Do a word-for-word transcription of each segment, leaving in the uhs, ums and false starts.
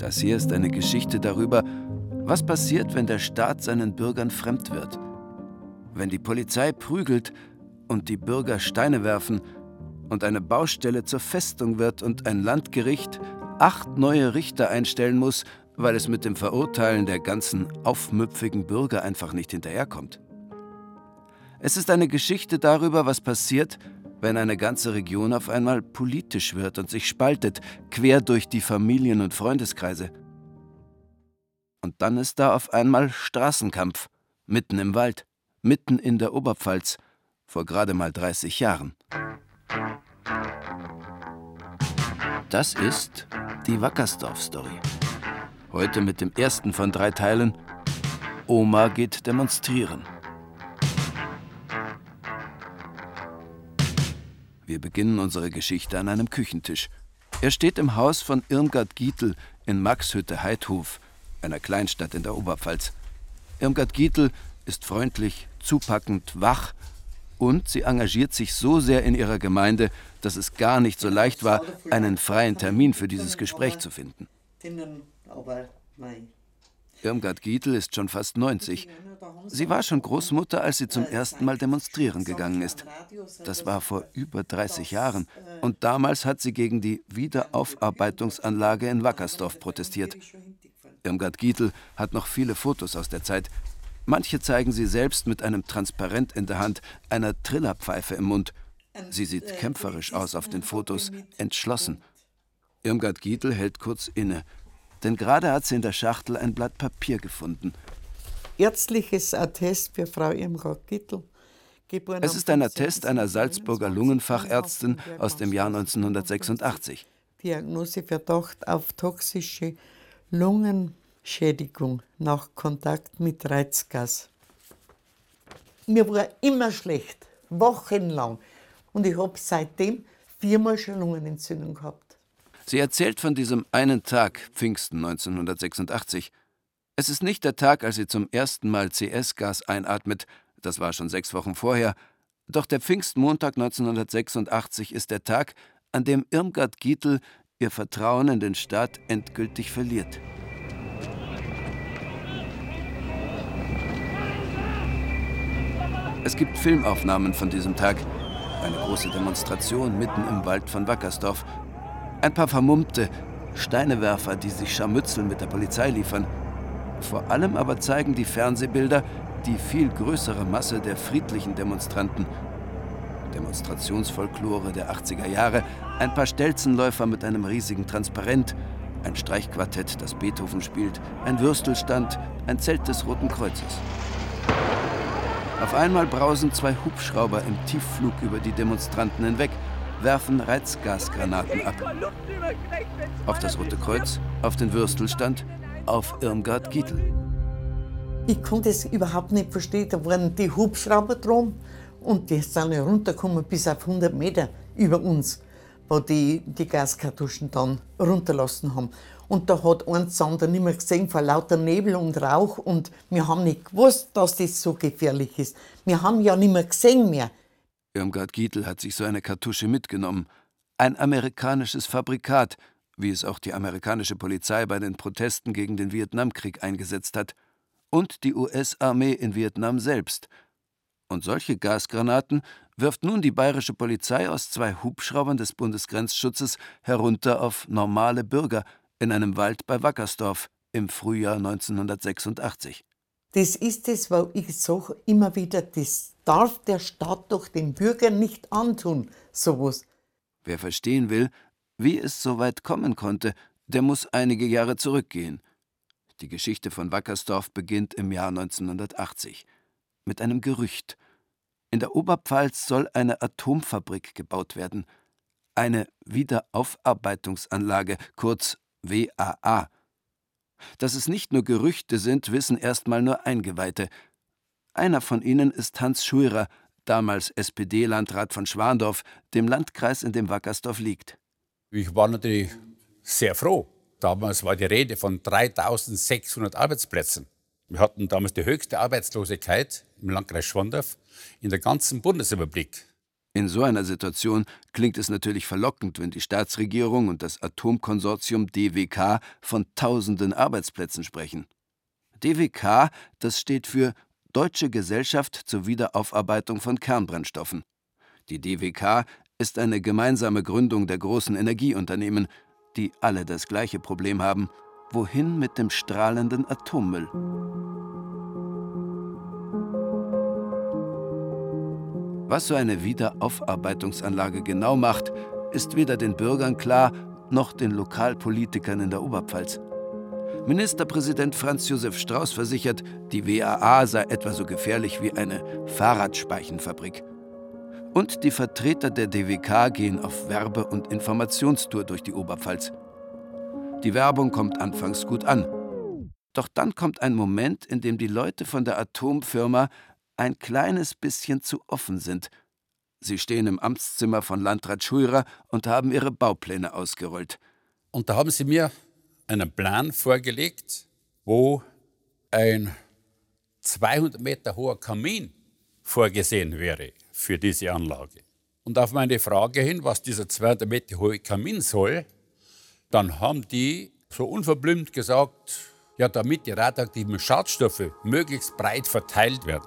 Das hier ist eine Geschichte darüber, was passiert, wenn der Staat seinen Bürgern fremd wird. Wenn die Polizei prügelt und die Bürger Steine werfen und eine Baustelle zur Festung wird und ein Landgericht acht neue Richter einstellen muss, weil es mit dem Verurteilen der ganzen aufmüpfigen Bürger einfach nicht hinterherkommt. Es ist eine Geschichte darüber, was passiert, wenn eine ganze Region auf einmal politisch wird und sich spaltet, quer durch die Familien- und Freundeskreise. Und dann ist da auf einmal Straßenkampf, mitten im Wald, mitten in der Oberpfalz, vor gerade mal dreißig Jahren. Das ist die Wackersdorf-Story. Heute mit dem ersten von drei Teilen: Oma geht demonstrieren. Wir beginnen unsere Geschichte an einem Küchentisch. Er steht im Haus von Irmgard Gietl in Maxhütte-Heidhof, einer Kleinstadt in der Oberpfalz. Irmgard Gietl ist freundlich, zupackend, wach und sie engagiert sich so sehr in ihrer Gemeinde, dass es gar nicht so leicht war, einen freien Termin für dieses Gespräch zu finden. Irmgard Gietl ist schon fast neunzig. Sie war schon Großmutter, als sie zum ersten Mal demonstrieren gegangen ist. Das war vor über dreißig Jahren. Und damals hat sie gegen die Wiederaufarbeitungsanlage in Wackersdorf protestiert. Irmgard Gietl hat noch viele Fotos aus der Zeit. Manche zeigen sie selbst mit einem Transparent in der Hand, einer Trillerpfeife im Mund. Sie sieht kämpferisch aus auf den Fotos, entschlossen. Irmgard Gietl hält kurz inne, denn gerade hat sie in der Schachtel ein Blatt Papier gefunden. Ärztliches Attest für Frau Irmgard Gietl. Es ist ein Attest einer Salzburger Lungenfachärztin aus dem Jahr neunzehnhundertsechsundachtzig. Diagnose Verdacht auf toxische Lungenschädigung nach Kontakt mit Reizgas. Mir war immer schlecht, wochenlang. Und ich habe seitdem viermal schon Lungenentzündung gehabt. Sie erzählt von diesem einen Tag, Pfingsten neunzehnhundertsechsundachtzig. Es ist nicht der Tag, als sie zum ersten Mal C S-Gas einatmet, das war schon sechs Wochen vorher. Doch der Pfingstmontag neunzehnhundertsechsundachtzig ist der Tag, an dem Irmgard Gietl ihr Vertrauen in den Staat endgültig verliert. Es gibt Filmaufnahmen von diesem Tag. Eine große Demonstration mitten im Wald von Wackersdorf. Ein paar Vermummte, Steinewerfer, die sich Scharmützel mit der Polizei liefern. Vor allem aber zeigen die Fernsehbilder die viel größere Masse der friedlichen Demonstranten. Demonstrationsfolklore der achtziger Jahre, ein paar Stelzenläufer mit einem riesigen Transparent, ein Streichquartett, das Beethoven spielt, ein Würstelstand, ein Zelt des Roten Kreuzes. Auf einmal brausen zwei Hubschrauber im Tiefflug über die Demonstranten hinweg, werfen Reizgasgranaten ab. Auf das Rote Kreuz, auf den Würstelstand, auf Irmgard Gietl. Ich konnte es überhaupt nicht verstehen. Da waren die Hubschrauber drum und die sind ja runtergekommen bis auf hundert Meter über uns, wo die die Gaskartuschen dann runterlassen haben. Und da hat eins das andere nicht mehr gesehen vor lauter Nebel und Rauch und wir haben nicht gewusst, dass das so gefährlich ist. Wir haben ja nicht mehr gesehen mehr. Irmgard Gietl hat sich so eine Kartusche mitgenommen. Ein amerikanisches Fabrikat, wie es auch die amerikanische Polizei bei den Protesten gegen den Vietnamkrieg eingesetzt hat. Und die U S-Armee in Vietnam selbst. Und solche Gasgranaten wirft nun die bayerische Polizei aus zwei Hubschraubern des Bundesgrenzschutzes herunter auf normale Bürger in einem Wald bei Wackersdorf im Frühjahr neunzehnhundertsechsundachtzig. Das ist es, wo ich sage immer wieder, das darf der Staat doch den Bürgern nicht antun, sowas. Wer verstehen will, wie es so weit kommen konnte, der muss einige Jahre zurückgehen. Die Geschichte von Wackersdorf beginnt im Jahr neunzehnhundertachtzig mit einem Gerücht. In der Oberpfalz soll eine Atomfabrik gebaut werden. Eine Wiederaufarbeitungsanlage, kurz W A A. Dass es nicht nur Gerüchte sind, wissen erstmal nur Eingeweihte. Einer von ihnen ist Hans Schuirer, damals S P D-Landrat von Schwandorf, dem Landkreis, in dem Wackersdorf liegt. Ich war natürlich sehr froh. Damals war die Rede von dreitausendsechshundert Arbeitsplätzen. Wir hatten damals die höchste Arbeitslosigkeit im Landkreis Schwandorf in der ganzen Bundesrepublik. In so einer Situation klingt es natürlich verlockend, wenn die Staatsregierung und das Atomkonsortium D W K von tausenden Arbeitsplätzen sprechen. D W K, das steht für Deutsche Gesellschaft zur Wiederaufarbeitung von Kernbrennstoffen. Die D W K ist eine gemeinsame Gründung der großen Energieunternehmen, die alle das gleiche Problem haben: Wohin mit dem strahlenden Atommüll? Was so eine Wiederaufarbeitungsanlage genau macht, ist weder den Bürgern klar, noch den Lokalpolitikern in der Oberpfalz. Ministerpräsident Franz Josef Strauß versichert, die W A A sei etwa so gefährlich wie eine Fahrradspeichenfabrik. Und die Vertreter der D W K gehen auf Werbe- und Informationstour durch die Oberpfalz. Die Werbung kommt anfangs gut an. Doch dann kommt ein Moment, in dem die Leute von der Atomfirma ein kleines bisschen zu offen sind. Sie stehen im Amtszimmer von Landrat Schuyrer und haben ihre Baupläne ausgerollt. Und da haben sie mir einen Plan vorgelegt, wo ein zweihundert Meter hoher Kamin vorgesehen wäre für diese Anlage. Und auf meine Frage hin, was dieser zweihundert Meter hohe Kamin soll, dann haben die so unverblümt gesagt, ja, damit die radioaktiven Schadstoffe möglichst breit verteilt werden.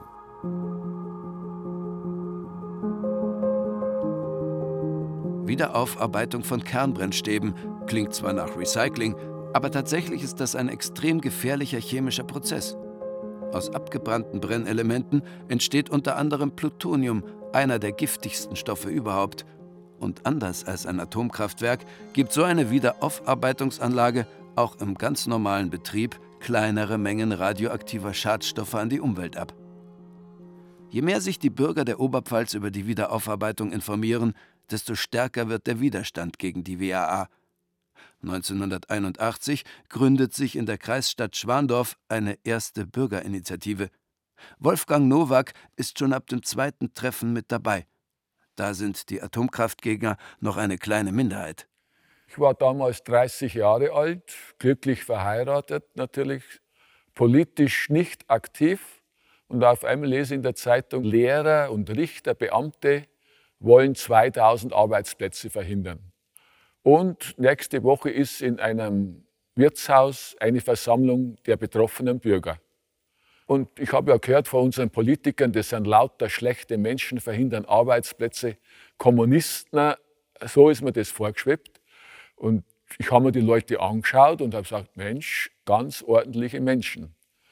Wiederaufarbeitung von Kernbrennstäben klingt zwar nach Recycling, aber tatsächlich ist das ein extrem gefährlicher chemischer Prozess. Aus abgebrannten Brennelementen entsteht unter anderem Plutonium, einer der giftigsten Stoffe überhaupt. Und anders als ein Atomkraftwerk gibt so eine Wiederaufarbeitungsanlage auch im ganz normalen Betrieb kleinere Mengen radioaktiver Schadstoffe an die Umwelt ab. Je mehr sich die Bürger der Oberpfalz über die Wiederaufarbeitung informieren, desto stärker wird der Widerstand gegen die W A A. neunzehnhunderteinundachtzig gründet sich in der Kreisstadt Schwandorf eine erste Bürgerinitiative. Wolfgang Nowak ist schon ab dem zweiten Treffen mit dabei. Da sind die Atomkraftgegner noch eine kleine Minderheit. Ich war damals dreißig Jahre alt, glücklich verheiratet natürlich, politisch nicht aktiv. Und auf einmal lese ich in der Zeitung, Lehrer und Richter, Beamte wollen zweitausend Arbeitsplätze verhindern. Und nächste Woche ist in einem Wirtshaus eine Versammlung der betroffenen Bürger. Und ich habe ja gehört von unseren Politikern, das sind lauter schlechte Menschen, verhindern Arbeitsplätze, Kommunisten, so ist mir das vorgeschwebt. Und ich habe mir die Leute angeschaut und habe gesagt, Mensch, ganz ordentliche Menschen.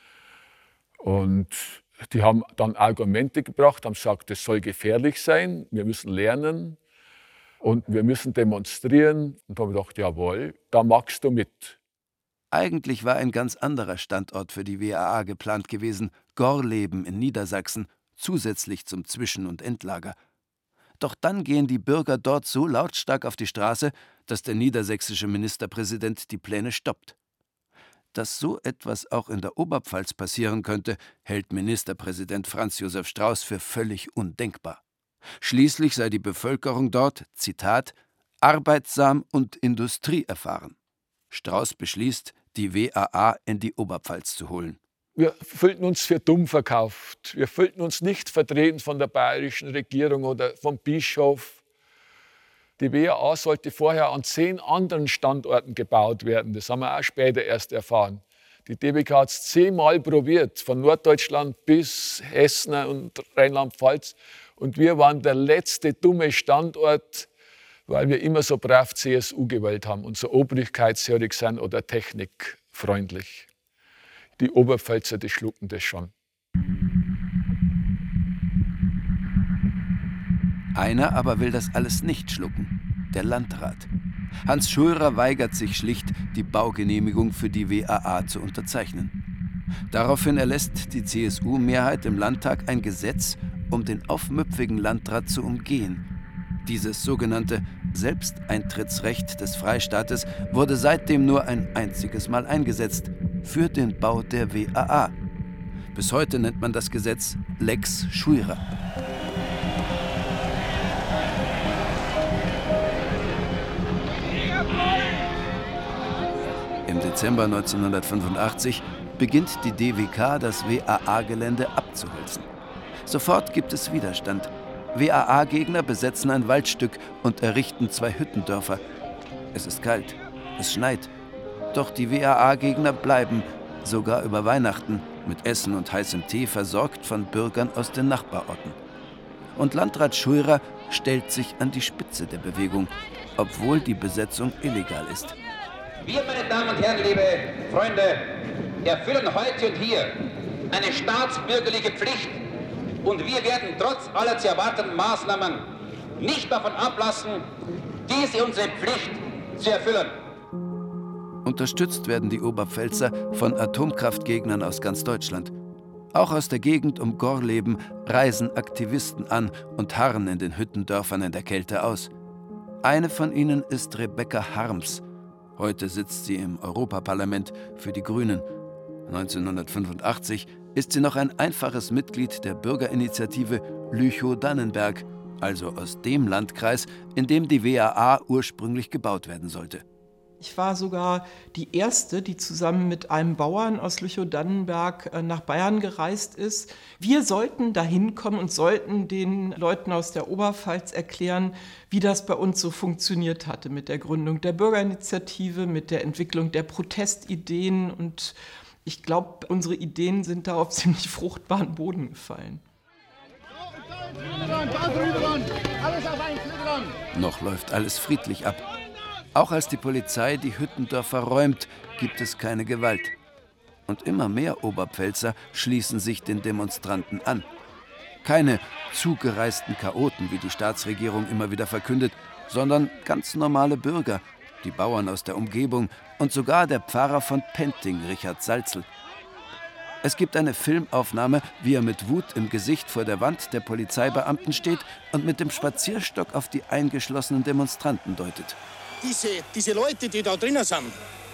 Und die haben dann Argumente gebracht, haben gesagt, das soll gefährlich sein, wir müssen lernen und wir müssen demonstrieren. Und da habe ich gedacht, jawohl, da magst du mit. Eigentlich war ein ganz anderer Standort für die W A A geplant gewesen, Gorleben in Niedersachsen, zusätzlich zum Zwischen- und Endlager. Doch dann gehen die Bürger dort so lautstark auf die Straße, dass der niedersächsische Ministerpräsident die Pläne stoppt. Dass so etwas auch in der Oberpfalz passieren könnte, hält Ministerpräsident Franz Josef Strauß für völlig undenkbar. Schließlich sei die Bevölkerung dort, Zitat, arbeitsam und industrieerfahren. Strauß beschließt, die W A A in die Oberpfalz zu holen. Wir fühlten uns für dumm verkauft. Wir fühlten uns nicht vertreten von der bayerischen Regierung oder vom Bischof. Die W A A sollte vorher an zehn anderen Standorten gebaut werden. Das haben wir auch später erst erfahren. Die D W K hat es zehnmal probiert, von Norddeutschland bis Hessen und Rheinland-Pfalz. Und wir waren der letzte dumme Standort, weil wir immer so brav C S U gewählt haben und so obrigkeitshörig sind oder technikfreundlich. Die Oberpfälzer, die schlucken das schon. Einer aber will das alles nicht schlucken, der Landrat. Hans Schuyrer weigert sich schlicht, die Baugenehmigung für die W A A zu unterzeichnen. Daraufhin erlässt die C S U-Mehrheit im Landtag ein Gesetz, um den aufmüpfigen Landrat zu umgehen. Dieses sogenannte Selbsteintrittsrecht des Freistaates wurde seitdem nur ein einziges Mal eingesetzt, für den Bau der W A A. Bis heute nennt man das Gesetz Lex Schuyrer. Im Dezember neunzehnhundertfünfundachtzig beginnt die D W K, das W A A-Gelände abzuholzen. Sofort gibt es Widerstand. W A A-Gegner besetzen ein Waldstück und errichten zwei Hüttendörfer. Es ist kalt, es schneit. Doch die W A A-Gegner bleiben, sogar über Weihnachten, mit Essen und heißem Tee versorgt von Bürgern aus den Nachbarorten. Und Landrat Scheurer stellt sich an die Spitze der Bewegung, obwohl die Besetzung illegal ist. Wir, meine Damen und Herren, liebe Freunde, erfüllen heute und hier eine staatsbürgerliche Pflicht und wir werden trotz aller zu erwartenden Maßnahmen nicht davon ablassen, diese unsere Pflicht zu erfüllen. Unterstützt werden die Oberpfälzer von Atomkraftgegnern aus ganz Deutschland. Auch aus der Gegend um Gorleben reisen Aktivisten an und harren in den Hüttendörfern in der Kälte aus. Eine von ihnen ist Rebecca Harms. Heute sitzt sie im Europaparlament für die Grünen. neunzehnhundertfünfundachtzig ist sie noch ein einfaches Mitglied der Bürgerinitiative Lüchow-Dannenberg, also aus dem Landkreis, in dem die W A A ursprünglich gebaut werden sollte. Ich war sogar die Erste, die zusammen mit einem Bauern aus Lüchow-Dannenberg nach Bayern gereist ist. Wir sollten dahin kommen und sollten den Leuten aus der Oberpfalz erklären, wie das bei uns so funktioniert hatte mit der Gründung der Bürgerinitiative, mit der Entwicklung der Protestideen. Und ich glaube, unsere Ideen sind da auf ziemlich fruchtbaren Boden gefallen. Noch läuft alles friedlich ab. Auch als die Polizei die Hüttendörfer räumt, gibt es keine Gewalt. Und immer mehr Oberpfälzer schließen sich den Demonstranten an. Keine zugereisten Chaoten, wie die Staatsregierung immer wieder verkündet, sondern ganz normale Bürger, die Bauern aus der Umgebung und sogar der Pfarrer von Penting, Richard Salzl. Es gibt eine Filmaufnahme, wie er mit Wut im Gesicht vor der Wand der Polizeibeamten steht und mit dem Spazierstock auf die eingeschlossenen Demonstranten deutet. Diese, diese Leute, die da drinnen sind,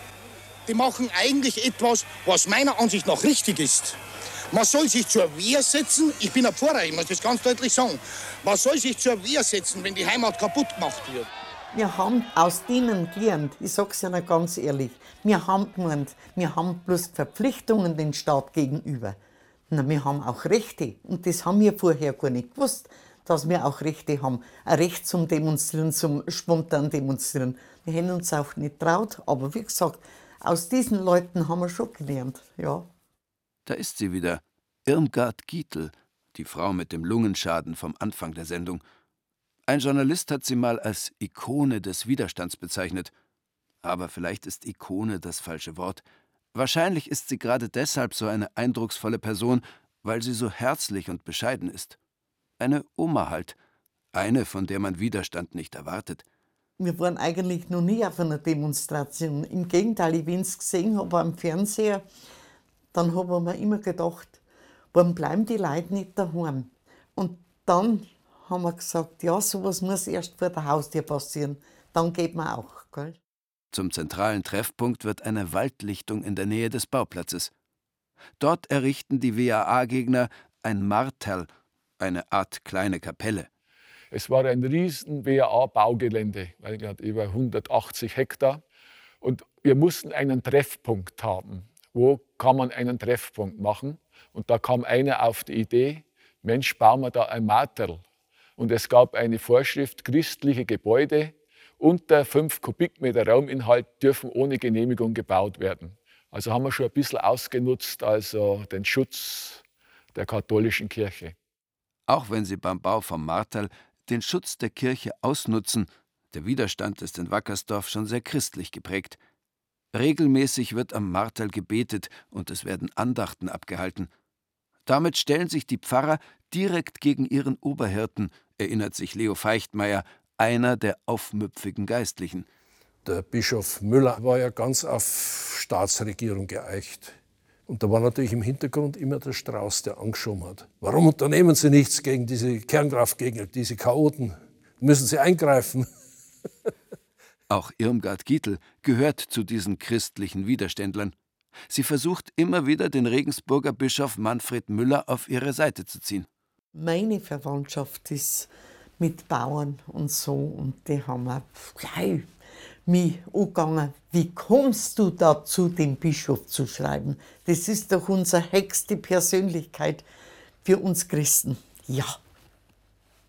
die machen eigentlich etwas, was meiner Ansicht nach richtig ist. Man soll sich zur Wehr setzen, ich bin ein Pfarrer, ich muss das ganz deutlich sagen, man soll sich zur Wehr setzen, wenn die Heimat kaputt gemacht wird. Wir haben aus denen gelernt, ich sag's Ihnen ganz ehrlich, wir haben gemeint, wir haben bloß Verpflichtungen dem Staat gegenüber. Na, wir haben auch Rechte und das haben wir vorher gar nicht gewusst, dass wir auch Rechte haben. Ein Recht zum Demonstrieren, zum spontan Demonstrieren. Wir hätten uns auch nicht traut, aber wie gesagt, aus diesen Leuten haben wir schon gelernt, ja. Da ist sie wieder, Irmgard Gietl, die Frau mit dem Lungenschaden vom Anfang der Sendung. Ein Journalist hat sie mal als Ikone des Widerstands bezeichnet. Aber vielleicht ist Ikone das falsche Wort. Wahrscheinlich ist sie gerade deshalb so eine eindrucksvolle Person, weil sie so herzlich und bescheiden ist. Eine Oma halt. Eine, von der man Widerstand nicht erwartet. Wir waren eigentlich noch nie auf einer Demonstration. Im Gegenteil, ich, wenn ich es gesehen habe am Fernseher, dann habe ich mir immer gedacht, warum bleiben die Leute nicht daheim? Und dann haben wir gesagt, ja, sowas muss erst vor der Haustür passieren. Dann geht man auch. Gell? Zum zentralen Treffpunkt wird eine Waldlichtung in der Nähe des Bauplatzes. Dort errichten die W A A-Gegner ein Marterl, eine Art kleine Kapelle. Es war ein riesen W A A-Baugelände, weil die hat über hundertachtzig Hektar. Und wir mussten einen Treffpunkt haben. Wo kann man einen Treffpunkt machen? Und da kam einer auf die Idee, Mensch, bauen wir da ein Marterl. Und es gab eine Vorschrift, christliche Gebäude unter fünf Kubikmeter Rauminhalt dürfen ohne Genehmigung gebaut werden. Also haben wir schon ein bisschen ausgenutzt, also den Schutz der katholischen Kirche. Auch wenn sie beim Bau vom Marterl den Schutz der Kirche ausnutzen, der Widerstand ist in Wackersdorf schon sehr christlich geprägt. Regelmäßig wird am Marterl gebetet und es werden Andachten abgehalten. Damit stellen sich die Pfarrer direkt gegen ihren Oberhirten, erinnert sich Leo Feichtmeier, einer der aufmüpfigen Geistlichen. Der Bischof Müller war ja ganz auf Staatsregierung geeicht. Und da war natürlich im Hintergrund immer der Strauß, der angeschoben hat. Warum unternehmen Sie nichts gegen diese Kernkraftgegner, diese Chaoten? Müssen Sie eingreifen? Auch Irmgard Gietl gehört zu diesen christlichen Widerständlern. Sie versucht immer wieder, den Regensburger Bischof Manfred Müller auf ihre Seite zu ziehen. Meine Verwandtschaft ist mit Bauern und so und die haben auch gleich mich angegangen, wie kommst du dazu, den Bischof zu schreiben? Das ist doch unsere höchste Persönlichkeit für uns Christen. Ja,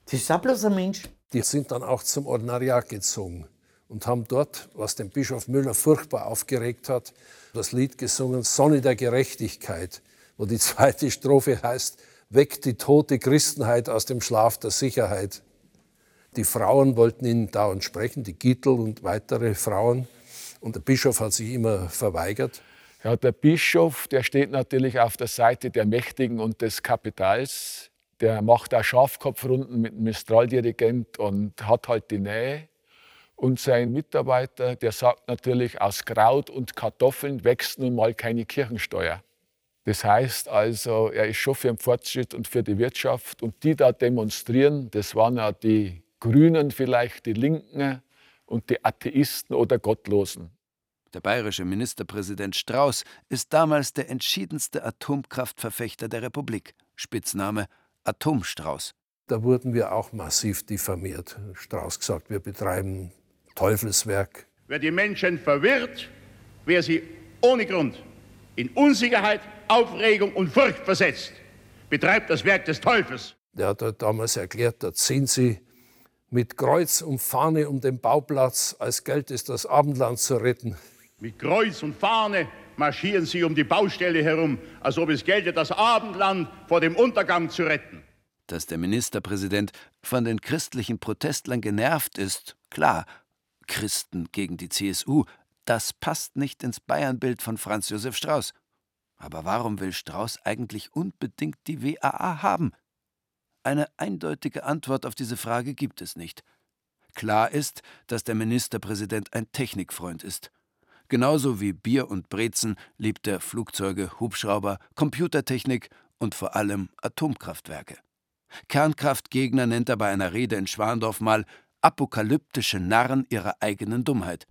Das ist auch bloß ein Mensch. Die sind dann auch zum Ordinariat gezogen und haben dort, was den Bischof Müller furchtbar aufgeregt hat, das Lied gesungen, Sonne der Gerechtigkeit, wo die zweite Strophe heißt, weckt die tote Christenheit aus dem Schlaf der Sicherheit. Die Frauen wollten ihn dauernd sprechen, die Gittl und weitere Frauen. Und der Bischof hat sich immer verweigert. Ja, der Bischof, der steht natürlich auf der Seite der Mächtigen und des Kapitals. Der macht auch Schafkopfrunden mit dem Mistral-Dirigent und hat halt die Nähe. Und sein Mitarbeiter, der sagt natürlich, aus Kraut und Kartoffeln wächst nun mal keine Kirchensteuer. Das heißt also, er ist schon für den Fortschritt und für die Wirtschaft. Und die da demonstrieren, das waren ja die Grünen vielleicht, die Linken und die Atheisten oder Gottlosen. Der bayerische Ministerpräsident Strauß ist damals der entschiedenste Atomkraftverfechter der Republik. Spitzname Atomstrauß. Da wurden wir auch massiv diffamiert. Strauß gesagt, wir betreiben Teufelswerk. Wer die Menschen verwirrt, wer sie ohne Grund in Unsicherheit, Aufregung und Furcht versetzt, betreibt das Werk des Teufels. Der hat halt damals erklärt, da ziehen sie mit Kreuz und Fahne um den Bauplatz, als gilt es, das Abendland zu retten. Mit Kreuz und Fahne marschieren sie um die Baustelle herum, als ob es gelte, das Abendland vor dem Untergang zu retten. Dass der Ministerpräsident von den christlichen Protestlern genervt ist, klar. Christen gegen die C S U, das passt nicht ins Bayernbild von Franz Josef Strauß. Aber warum will Strauß eigentlich unbedingt die W A A haben? Eine eindeutige Antwort auf diese Frage gibt es nicht. Klar ist, dass der Ministerpräsident ein Technikfreund ist. Genauso wie Bier und Brezen liebt er Flugzeuge, Hubschrauber, Computertechnik und vor allem Atomkraftwerke. Kernkraftgegner nennt er bei einer Rede in Schwandorf mal apokalyptische Narren ihrer eigenen Dummheit.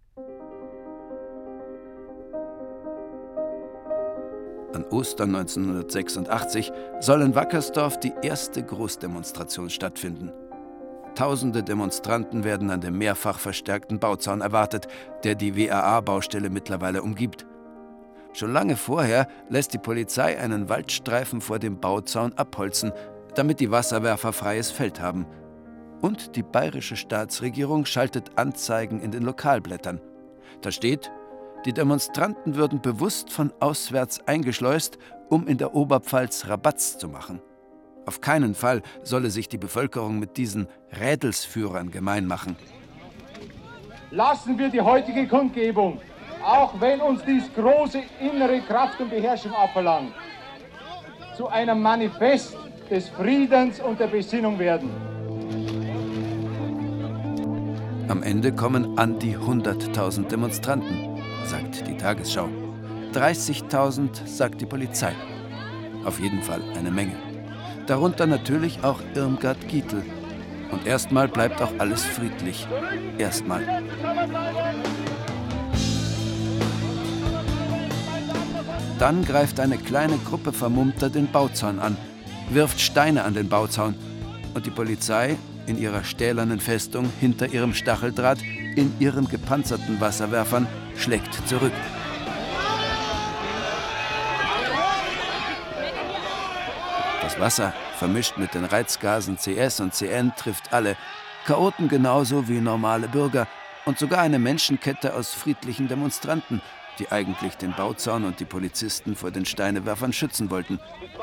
An Ostern neunzehnhundertsechsundachtzig soll in Wackersdorf die erste Großdemonstration stattfinden. Tausende Demonstranten werden an dem mehrfach verstärkten Bauzaun erwartet, der die W A A-Baustelle mittlerweile umgibt. Schon lange vorher lässt die Polizei einen Waldstreifen vor dem Bauzaun abholzen, damit die Wasserwerfer freies Feld haben. Und die bayerische Staatsregierung schaltet Anzeigen in den Lokalblättern. Da steht, die Demonstranten würden bewusst von auswärts eingeschleust, um in der Oberpfalz Rabatz zu machen. Auf keinen Fall solle sich die Bevölkerung mit diesen Rädelsführern gemein machen. Lassen wir die heutige Kundgebung, auch wenn uns dies große innere Kraft und Beherrschung abverlangt, zu einem Manifest des Friedens und der Besinnung werden. Am Ende kommen an die hunderttausend Demonstranten, sagt die Tagesschau. dreißigtausend sagt die Polizei. Auf jeden Fall eine Menge. Darunter natürlich auch Irmgard Gittl. Und erstmal bleibt auch alles friedlich. Erstmal. Dann greift eine kleine Gruppe Vermummter den Bauzaun an, wirft Steine an den Bauzaun und die Polizei in ihrer stählernen Festung hinter ihrem Stacheldraht in ihren gepanzerten Wasserwerfern schlägt zurück. Das Wasser, vermischt mit den Reizgasen C S und C N, trifft alle, Chaoten genauso wie normale Bürger und sogar eine Menschenkette aus friedlichen Demonstranten, die eigentlich den Bauzaun und die Polizisten vor den Steinewerfern schützen wollten.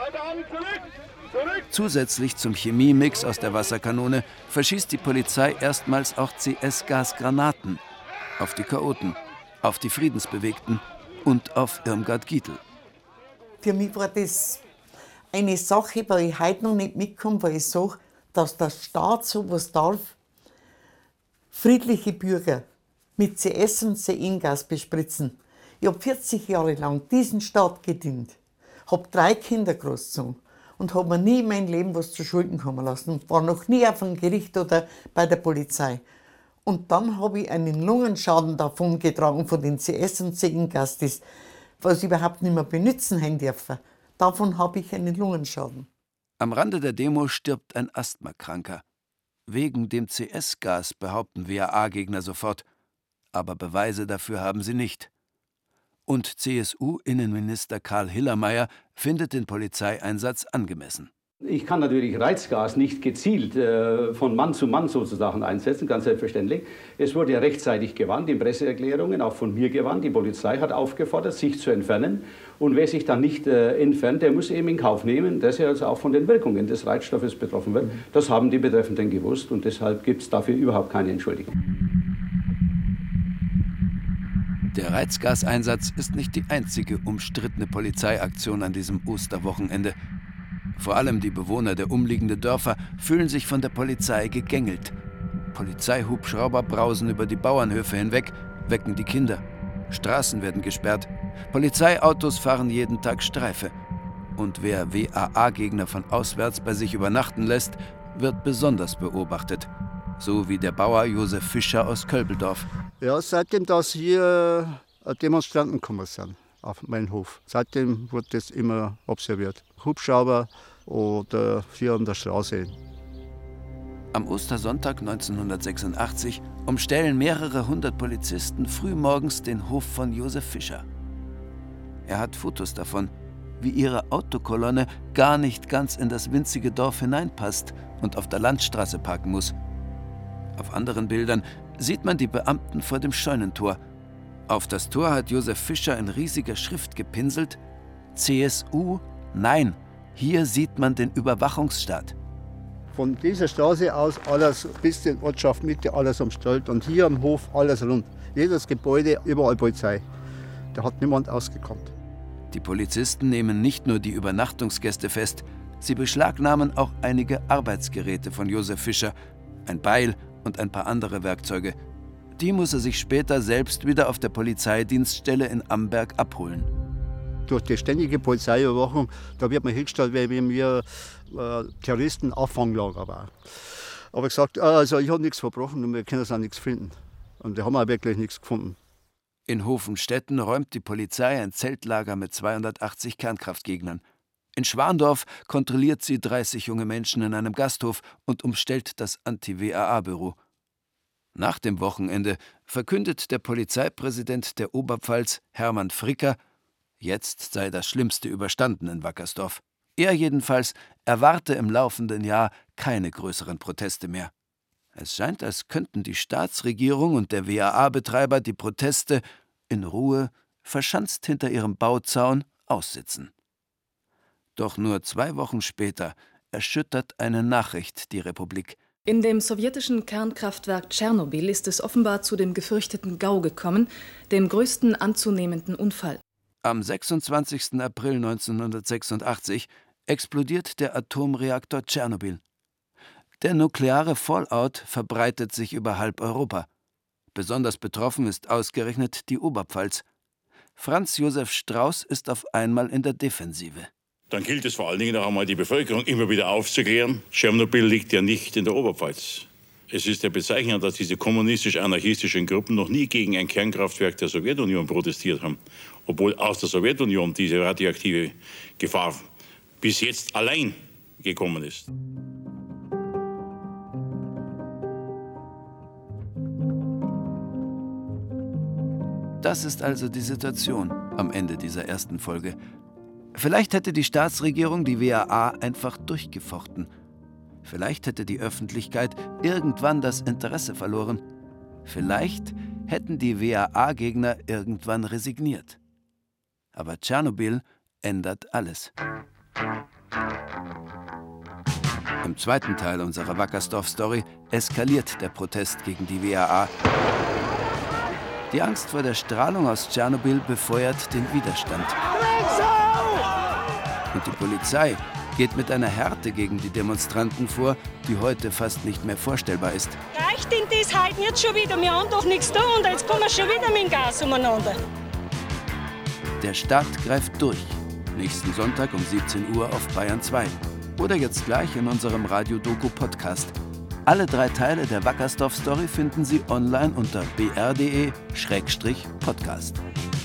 Zusätzlich zum Chemiemix aus der Wasserkanone verschießt die Polizei erstmals auch C S-Gasgranaten auf die Chaoten, auf die Friedensbewegten und auf Irmgard Gittl. Für mich war das eine Sache, weil ich heute noch nicht mitkomme, weil ich sage, dass der Staat sowas darf, friedliche Bürger mit C S und C N-Gas bespritzen. Ich habe vierzig Jahre lang diesen Staat gedient, habe drei Kinder großgezogen und habe mir nie in meinem Leben was zu Schulden kommen lassen. War noch nie auf einem Gericht oder bei der Polizei. Und dann habe ich einen Lungenschaden davon getragen von den C S und C N-Gas, das, was ich überhaupt nicht mehr benutzen haben dürfen. Davon habe ich einen Lungenschaden. Am Rande der Demo stirbt ein Asthmakranker. Wegen dem C S-Gas behaupten W A A-Gegner sofort. Aber Beweise dafür haben sie nicht. Und C S U-Innenminister Karl Hillermeier findet den Polizeieinsatz angemessen. Ich kann natürlich Reizgas nicht gezielt äh, von Mann zu Mann sozusagen einsetzen, ganz selbstverständlich. Es wurde ja rechtzeitig gewarnt, in Presseerklärungen, auch von mir gewarnt. Die Polizei hat aufgefordert, sich zu entfernen. Und wer sich dann nicht äh, entfernt, der muss eben in Kauf nehmen, dass er also auch von den Wirkungen des Reizstoffes betroffen wird. Das haben die Betreffenden gewusst und deshalb gibt es dafür überhaupt keine Entschuldigung. Der Reizgaseinsatz ist nicht die einzige umstrittene Polizeiaktion an diesem Osterwochenende. Vor allem die Bewohner der umliegenden Dörfer fühlen sich von der Polizei gegängelt. Polizeihubschrauber brausen über die Bauernhöfe hinweg, wecken die Kinder. Straßen werden gesperrt. Polizeiautos fahren jeden Tag Streife. Und wer W A A-Gegner von auswärts bei sich übernachten lässt, wird besonders beobachtet. So wie der Bauer Josef Fischer aus Kölbeldorf. Ja, seitdem dass hier Demonstranten gekommen sind auf meinen Hof. Seitdem wird das immer observiert. Hubschrauber oder hier an der Straße. Am Ostersonntag neunzehnhundertsechsundachtzig umstellen mehrere hundert Polizisten frühmorgens den Hof von Josef Fischer. Er hat Fotos davon, wie ihre Autokolonne gar nicht ganz in das winzige Dorf hineinpasst und auf der Landstraße parken muss. Auf anderen Bildern sieht man die Beamten vor dem Scheunentor. Auf das Tor hat Josef Fischer in riesiger Schrift gepinselt: C S U, nein, hier sieht man den Überwachungsstaat. Von dieser Straße aus alles bis in die Ortschaft Mitte, alles umstellt und hier am Hof alles rund. Jedes Gebäude, überall Polizei. Da hat niemand ausgekommen. Die Polizisten nehmen nicht nur die Übernachtungsgäste fest, sie beschlagnahmen auch einige Arbeitsgeräte von Josef Fischer, ein Beil und ein paar andere Werkzeuge. Die muss er sich später selbst wieder auf der Polizeidienststelle in Amberg abholen. Durch die ständige Polizeiüberwachung, da wird man hingestellt, wie wenn wir äh, Terroristen-Auffanglager waren. Aber gesagt, also ich habe nichts verbrochen und wir können auch nichts finden. Und wir haben auch wirklich nichts gefunden. In Hofenstetten räumt die Polizei ein Zeltlager mit zweihundertachtzig Kernkraftgegnern. In Schwandorf kontrolliert sie dreißig junge Menschen in einem Gasthof und umstellt das Anti-W A A-Büro. Nach dem Wochenende verkündet der Polizeipräsident der Oberpfalz, Hermann Fricker, jetzt sei das Schlimmste überstanden in Wackersdorf. Er jedenfalls erwarte im laufenden Jahr keine größeren Proteste mehr. Es scheint, als könnten die Staatsregierung und der W A A-Betreiber die Proteste in Ruhe, verschanzt hinter ihrem Bauzaun, aussitzen. Doch nur zwei Wochen später erschüttert eine Nachricht die Republik. In dem sowjetischen Kernkraftwerk Tschernobyl ist es offenbar zu dem gefürchteten GAU gekommen, dem größten anzunehmenden Unfall. Am sechsundzwanzigsten April neunzehnhundertsechsundachtzig explodiert der Atomreaktor Tschernobyl. Der nukleare Fallout verbreitet sich über halb Europa. Besonders betroffen ist ausgerechnet die Oberpfalz. Franz Josef Strauß ist auf einmal in der Defensive. Dann gilt es vor allen Dingen auch einmal, die Bevölkerung immer wieder aufzuklären. Tschernobyl liegt ja nicht in der Oberpfalz. Es ist ja bezeichnend, dass diese kommunistisch-anarchistischen Gruppen noch nie gegen ein Kernkraftwerk der Sowjetunion protestiert haben. Obwohl aus der Sowjetunion diese radioaktive Gefahr bis jetzt allein gekommen ist. Das ist also die Situation am Ende dieser ersten Folge. Vielleicht hätte die Staatsregierung die W A A einfach durchgefochten. Vielleicht hätte die Öffentlichkeit irgendwann das Interesse verloren. Vielleicht hätten die W A A-Gegner irgendwann resigniert. Aber Tschernobyl ändert alles. Im zweiten Teil unserer Wackersdorf-Story eskaliert der Protest gegen die W A A. Die Angst vor der Strahlung aus Tschernobyl befeuert den Widerstand. Und die Polizei geht mit einer Härte gegen die Demonstranten vor, die heute fast nicht mehr vorstellbar ist. Reicht denn das heute nicht schon wieder? Wir haben doch nichts tun und jetzt kommen wir schon wieder mit dem Gas umeinander. Der Staat greift durch. Nächsten Sonntag um siebzehn Uhr auf Bayern zwei. Oder jetzt gleich in unserem Radio-Doku-Podcast. Alle drei Teile der Wackersdorf-Story finden Sie online unter b r punkt d e Schrägstrich Podcast.